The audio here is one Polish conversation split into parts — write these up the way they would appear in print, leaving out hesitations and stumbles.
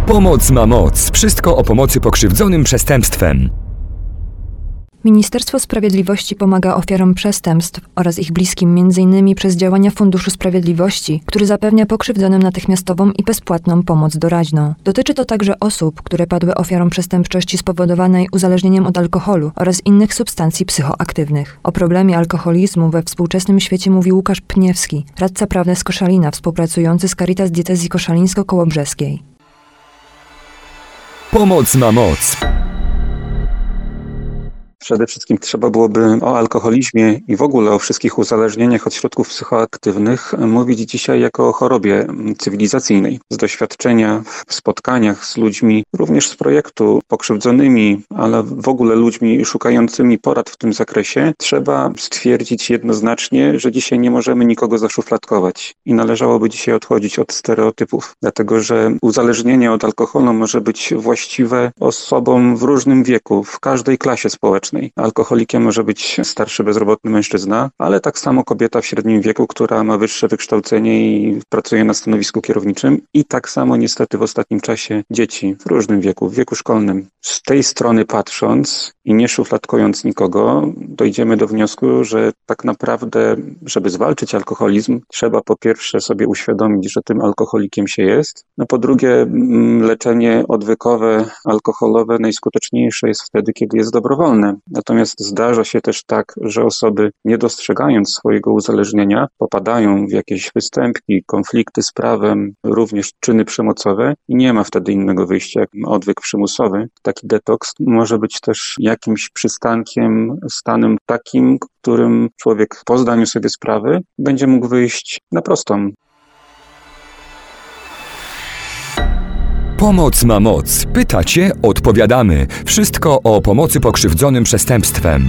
Pomoc ma moc. Wszystko o pomocy pokrzywdzonym przestępstwem. Ministerstwo Sprawiedliwości pomaga ofiarom przestępstw oraz ich bliskim m.in. przez działania Funduszu Sprawiedliwości, który zapewnia pokrzywdzonym natychmiastową i bezpłatną pomoc doraźną. Dotyczy to także osób, które padły ofiarą przestępczości spowodowanej uzależnieniem od alkoholu oraz innych substancji psychoaktywnych. O problemie alkoholizmu we współczesnym świecie mówi Łukasz Pniewski, radca prawny z Koszalina, współpracujący z Caritas Diecezji Koszalińsko-Kołobrzeskiej. Pomoc ma moc. Przede wszystkim trzeba byłoby o alkoholizmie i w ogóle o wszystkich uzależnieniach od środków psychoaktywnych mówić dzisiaj jako o chorobie cywilizacyjnej. Z doświadczenia w spotkaniach z ludźmi, również z projektu pokrzywdzonymi, ale w ogóle ludźmi szukającymi porad w tym zakresie, trzeba stwierdzić jednoznacznie, że dzisiaj nie możemy nikogo zaszufladkować i należałoby dzisiaj odchodzić od stereotypów, dlatego że uzależnienie od alkoholu może być właściwe osobom w różnym wieku, w każdej klasie społecznej. Alkoholikiem może być starszy, bezrobotny mężczyzna, ale tak samo kobieta w średnim wieku, która ma wyższe wykształcenie i pracuje na stanowisku kierowniczym i tak samo niestety w ostatnim czasie dzieci w różnym wieku, w wieku szkolnym. Z tej strony patrząc i nie szufladkując nikogo, dojdziemy do wniosku, że tak naprawdę, żeby zwalczyć alkoholizm, trzeba po pierwsze sobie uświadomić, że tym alkoholikiem się jest, no po drugie leczenie odwykowe, alkoholowe najskuteczniejsze jest wtedy, kiedy jest dobrowolne. Natomiast zdarza się też tak, że osoby nie dostrzegając swojego uzależnienia popadają w jakieś występki, konflikty z prawem, również czyny przemocowe i nie ma wtedy innego wyjścia jak odwyk przymusowy. Taki detoks może być też jakimś przystankiem, stanem takim, którym człowiek po zdaniu sobie sprawy będzie mógł wyjść na prostą. Pomoc ma moc. Pytacie? Odpowiadamy. Wszystko o pomocy pokrzywdzonym przestępstwem.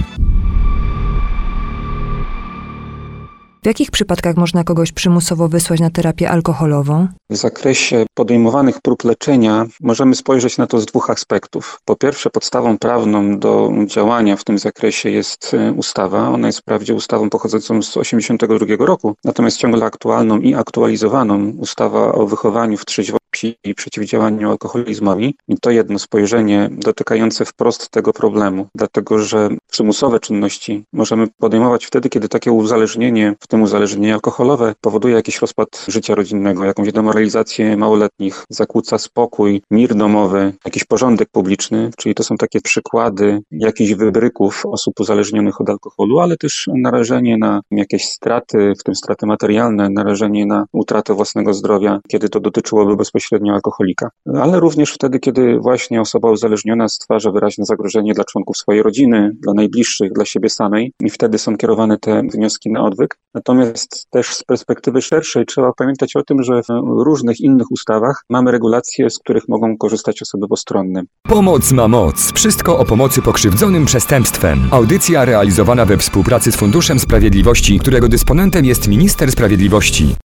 W jakich przypadkach można kogoś przymusowo wysłać na terapię alkoholową? W zakresie podejmowanych prób leczenia możemy spojrzeć na to z dwóch aspektów. Po pierwsze, podstawą prawną do działania w tym zakresie jest ustawa. Ona jest wprawdzie ustawą pochodzącą z 1982 roku, natomiast ciągle aktualną i aktualizowaną ustawa o wychowaniu w trzeźwości i przeciwdziałaniu alkoholizmowi. I to jedno spojrzenie dotykające wprost tego problemu, dlatego że przymusowe czynności możemy podejmować wtedy, kiedy takie uzależnienie, w tym uzależnienie alkoholowe, powoduje jakiś rozpad życia rodzinnego, jakąś demoralizację małoletnich, zakłóca spokój, mir domowy, jakiś porządek publiczny, czyli to są takie przykłady jakichś wybryków osób uzależnionych od alkoholu, ale też narażenie na jakieś straty, w tym straty materialne, narażenie na utratę własnego zdrowia, kiedy to dotyczyłoby bezpośrednio alkoholika. Ale również wtedy, kiedy właśnie osoba uzależniona stwarza wyraźne zagrożenie dla członków swojej rodziny, dla najbliższych, dla siebie samej i wtedy są kierowane te wnioski na odwyk. Natomiast też z perspektywy szerszej trzeba pamiętać o tym, że w różnych innych ustawach mamy regulacje, z których mogą korzystać osoby postronne. Pomoc ma moc. Wszystko o pomocy pokrzywdzonym przestępstwem. Audycja realizowana we współpracy z Funduszem Sprawiedliwości, którego dysponentem jest Minister Sprawiedliwości.